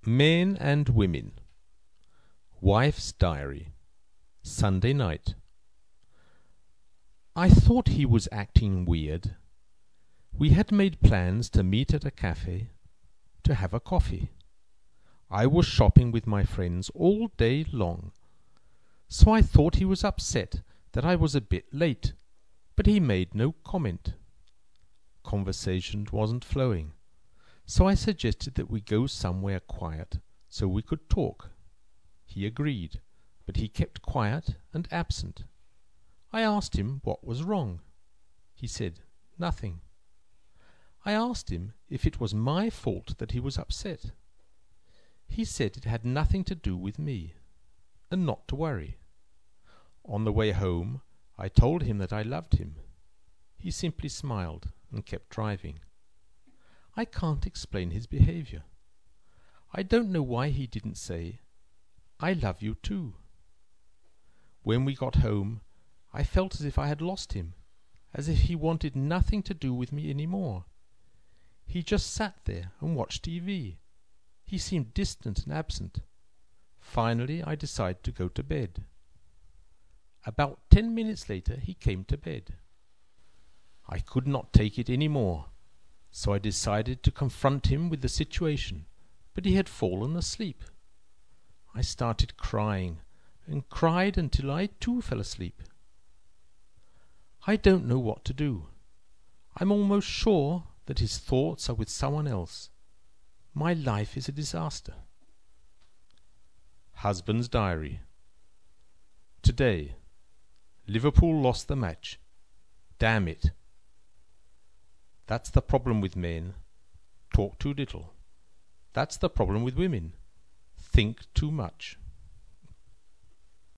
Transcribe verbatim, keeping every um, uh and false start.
Men and Women. Wife's Diary. Sunday night. I thought he was acting weird. We had made plans to meet at a cafe to have a coffee. I was shopping with my friends all day long, so I thought he was upset that I was a bit late, but he made no comment. Conversation wasn't flowing, so I suggested that we go somewhere quiet so we could talk. He agreed, but he kept quiet and absent. I asked him what was wrong. He said nothing. I asked him if it was my fault that he was upset. He said it had nothing to do with me, and not to worry. On the way home, I told him that I loved him. He simply smiled and kept driving. I can't explain his behavior. I don't know why he didn't say, "I love you too." When we got home, I felt as if I had lost him, as if he wanted nothing to do with me any more. He just sat there and watched T V. He seemed distant and absent. Finally, I decided to go to bed. About ten minutes later, he came to bed. I could not take it any more, so I decided to confront him with the situation, but he had fallen asleep. I started crying, and cried until I too fell asleep. I don't know what to do. I'm almost sure that his thoughts are with someone else. My life is a disaster. Husband's Diary. Today, Liverpool lost the match. Damn it. That's the problem with men. Talk too little. That's the problem with women. Think too much.